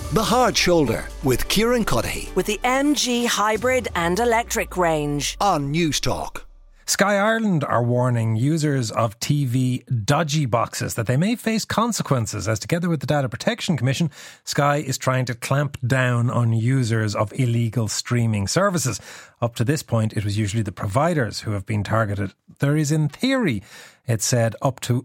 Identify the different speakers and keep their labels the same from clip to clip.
Speaker 1: The Hard Shoulder with Kieran Cuddihy
Speaker 2: with the MG hybrid and electric range
Speaker 1: on News Talk.
Speaker 3: Sky Ireland are warning users of TV dodgy boxes that they may face consequences as, together with the Data Protection Commission, Sky is trying to clamp down on users of illegal streaming services. Up to this point, it was usually the providers who have been targeted. There is, in theory, it said, up to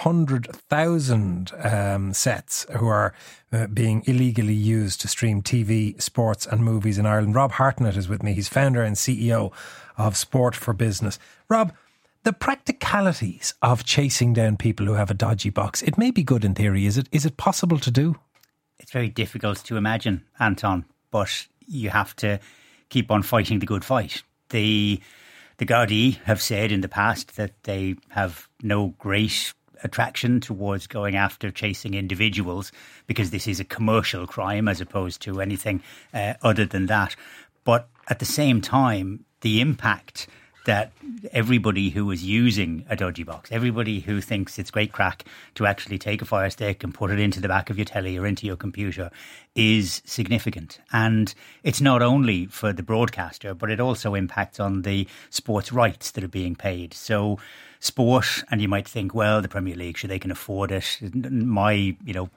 Speaker 3: 400,000 sets who are being illegally used to stream TV, sports and movies in Ireland. Rob Hartnett is with me. He's founder and CEO of Sport for Business. Rob, the practicalities of chasing down people who have a dodgy box, it may be good in theory. Is it possible to do?
Speaker 4: It's very difficult to imagine, Anton, but you have to keep on fighting the good fight. The Gardaí have said in the past that they have no great attraction towards going after chasing individuals because this is a commercial crime as opposed to anything other than that. But at the same time, the impact that everybody who is using a dodgy box, everybody who thinks it's great crack to actually take a Fire Stick and put it into the back of your telly or into your computer is significant. And it's not only for the broadcaster, but it also impacts on the sports rights that are being paid. So sport, and you might think, well, the Premier League, sure, they can afford it. My,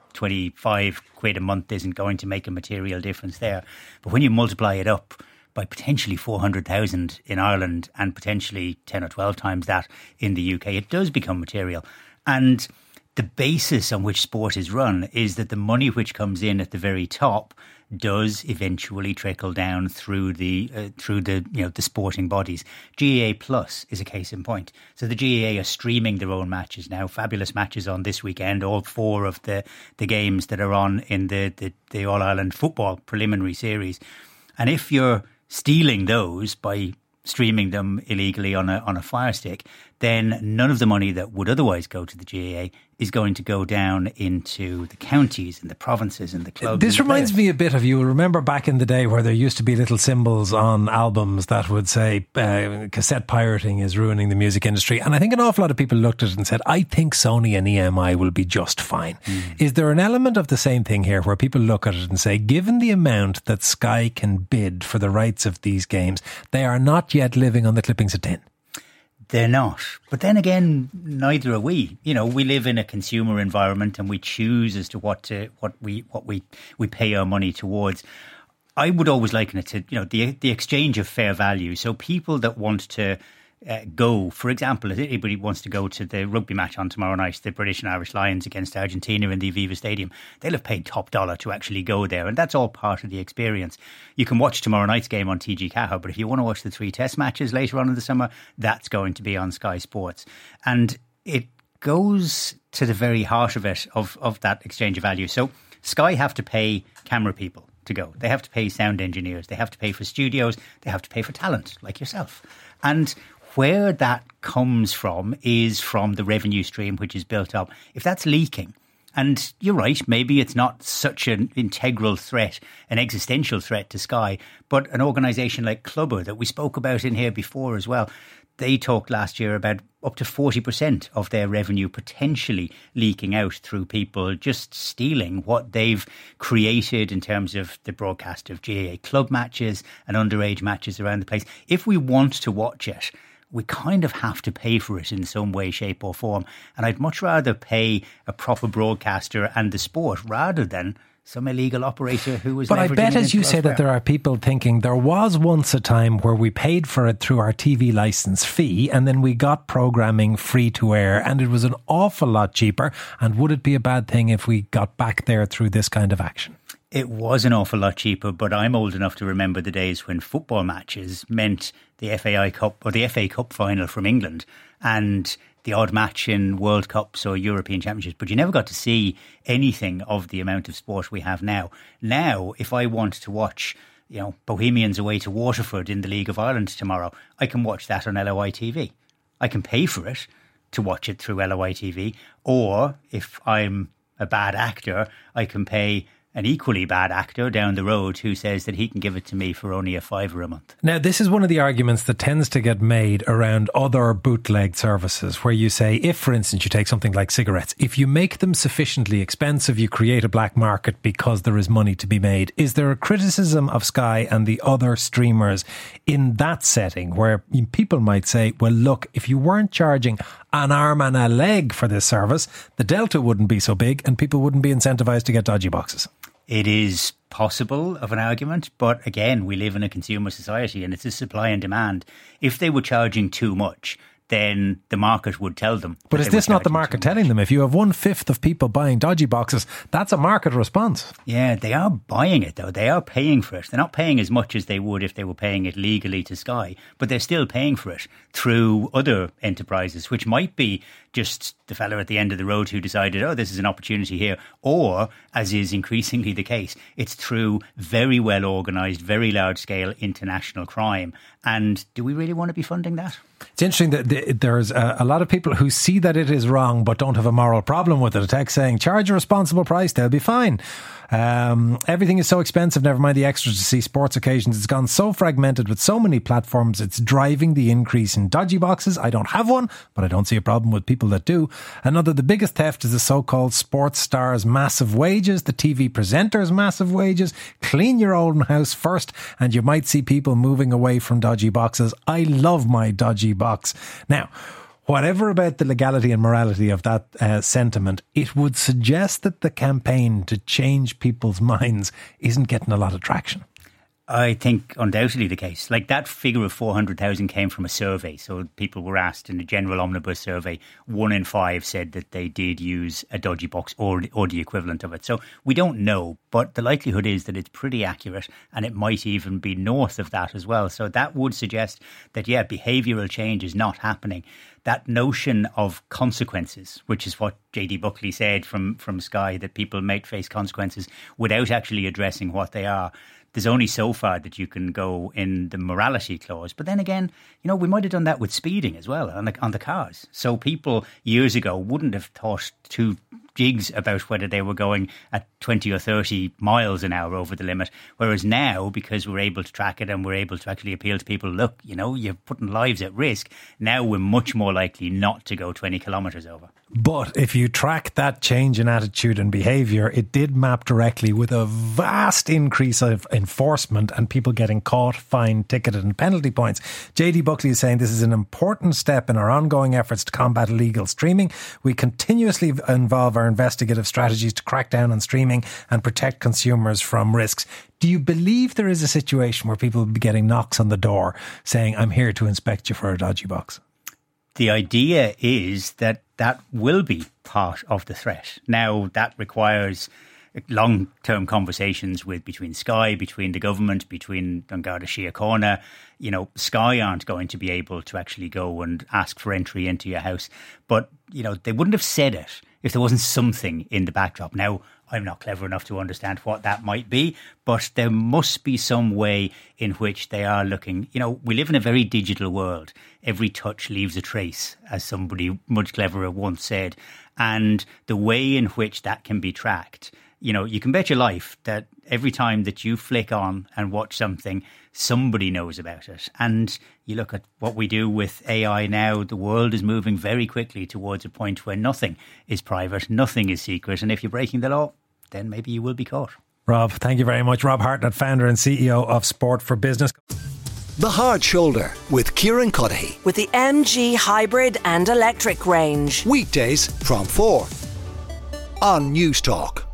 Speaker 4: 25 quid a month isn't going to make a material difference there. But when you multiply it up by potentially 400,000 in Ireland and potentially 10 or 12 times that in the UK, it does become material. And the basis on which sport is run is that the money which comes in at the very top does eventually trickle down through the sporting bodies. GAA Plus is a case in point. So the GAA are streaming their own matches now, fabulous matches on this weekend, all four of the games that are on in the All-Ireland football preliminary series. And if you're stealing those by streaming them illegally on a Fire Stick, then none of the money that would otherwise go to the GAA is going to go down into the counties and the provinces and the clubs.
Speaker 3: This reminds me a bit of, you will remember back in the day where there used to be little symbols on albums that would say cassette pirating is ruining the music industry. And I think an awful lot of people looked at it and said, I think Sony and EMI will be just fine. Is there an element of the same thing here where people look at it and say, given the amount that Sky can bid for the rights of these games, they are not yet living on the clippings of tin?
Speaker 4: They're not. But then again, neither are we. We live in a consumer environment and we choose as to what we pay our money towards. I would always liken it to, the exchange of fair value. So people that want to go, for example, if anybody wants to go to the rugby match on tomorrow night, the British and Irish Lions against Argentina in the Aviva Stadium, they'll have paid top dollar to actually go there. And that's all part of the experience. You can watch tomorrow night's game on TG Cahill, but if you want to watch the 3 test matches later on in the summer, that's going to be on Sky Sports. And it goes to the very heart of it, of that exchange of value. So Sky have to pay camera people to go. They have to pay sound engineers. They have to pay for studios. They have to pay for talent like yourself. And where that comes from is from the revenue stream which is built up. If that's leaking, and you're right, maybe it's not such an integral threat, an existential threat to Sky, but an organisation like Clubber that we spoke about in here before as well, they talked last year about up to 40% of their revenue potentially leaking out through people just stealing what they've created in terms of the broadcast of GAA club matches and underage matches around the place. If we want to watch it, we kind of have to pay for it in some way, shape or form. And I'd much rather pay a proper broadcaster and the sport rather than some illegal operator who was...
Speaker 3: But I bet, as you say, that there are people thinking there was once a time where we paid for it through our TV licence fee and then we got programming free to air and it was an awful lot cheaper. And would it be a bad thing if we got back there through this kind of action?
Speaker 4: It was an awful lot cheaper, but I'm old enough to remember the days when football matches meant the FAI Cup or the FA Cup final from England and the odd match in World Cups or European Championships, but you never got to see anything of the amount of sport we have now. Now, if I want to watch, Bohemians away to Waterford in the League of Ireland tomorrow, I can watch that on LOI TV. I can pay for it to watch it through LOI TV, or if I'm a bad actor, I can pay an equally bad actor down the road who says that he can give it to me for only £5 a month.
Speaker 3: Now, this is one of the arguments that tends to get made around other bootleg services, where you say, if, for instance, you take something like cigarettes, if you make them sufficiently expensive, you create a black market because there is money to be made. Is there a criticism of Sky and the other streamers in that setting where people might say, well, look, if you weren't charging an arm and a leg for this service, the delta wouldn't be so big and people wouldn't be incentivised to get dodgy boxes?
Speaker 4: It is possible of an argument, but again, we live in a consumer society and it's a supply and demand. If they were charging too much, then the market would tell them.
Speaker 3: But is this not the market telling them? If you have 1/5 of people buying dodgy boxes, that's a market response.
Speaker 4: Yeah, they are buying it though. They are paying for it. They're not paying as much as they would if they were paying it legally to Sky, but they're still paying for it through other enterprises, which might be just the fellow at the end of the road who decided, oh, this is an opportunity here. Or, as is increasingly the case, it's through very well organised, very large scale international crime. And do we really want to be funding that?
Speaker 3: It's interesting that there's a lot of people who see that it is wrong but don't have a moral problem with it. A text saying, charge a responsible price, they'll be fine. Everything is so expensive, never mind the extras to see sports occasions. It's gone so fragmented with so many platforms, it's driving the increase in dodgy boxes. I don't have one, but I don't see a problem with people that do. Another, the biggest theft is the so-called sports stars' massive wages, the TV presenters' massive wages. Clean your own house first and you might see people moving away from dodgy boxes. I love my dodgy box. Now, whatever about the legality and morality of that sentiment, it would suggest that the campaign to change people's minds isn't getting a lot of traction.
Speaker 4: I think undoubtedly the case. Like that figure of 400,000 came from a survey. So people were asked in the general omnibus survey, 1 in 5 said that they did use a dodgy box or the equivalent of it. So we don't know, but the likelihood is that it's pretty accurate and it might even be north of that as well. So that would suggest that, yeah, behavioural change is not happening. That notion of consequences, which is what J.D. Buckley said from Sky, that people might face consequences without actually addressing what they are. There's only so far that you can go in the morality clause. But then again, you know, we might have done that with speeding as well on the cars. So people years ago wouldn't have thought two jigs about whether they were going at 20 or 30 miles an hour over the limit. Whereas now, because we're able to track it and we're able to actually appeal to people, look, you know, you're putting lives at risk. Now we're much more likely not to go 20 kilometres over.
Speaker 3: But if you track that change in attitude and behaviour, it did map directly with a vast increase of enforcement and people getting caught, fined, ticketed and penalty points. J.D. Buckley is saying this is an important step in our ongoing efforts to combat illegal streaming. We continuously involve our investigative strategies to crack down on streaming and protect consumers from risks. Do you believe there is a situation where people will be getting knocks on the door saying, I'm here to inspect you for a dodgy box?
Speaker 4: The idea is that that will be part of the threat. Now, that requires long-term conversations between Sky, between the government, between An Garda Síochána. You know, Sky aren't going to be able to actually go and ask for entry into your house. But, you know, they wouldn't have said it if there wasn't something in the backdrop. Now, I'm not clever enough to understand what that might be, but there must be some way in which they are looking. You know, we live in a very digital world. Every touch leaves a trace, as somebody much cleverer once said. And the way in which that can be tracked, you know, you can bet your life that every time that you flick on and watch something, somebody knows about it. And you look at what we do with AI now, the world is moving very quickly towards a point where nothing is private, nothing is secret. And if you're breaking the law, then maybe you will be caught.
Speaker 3: Rob, thank you very much. Rob Hartnett, founder and CEO of Sport for Business.
Speaker 1: The Hard Shoulder with Kieran Cuddihy.
Speaker 2: With the MG hybrid and electric range.
Speaker 1: Weekdays from 4 on News Talk.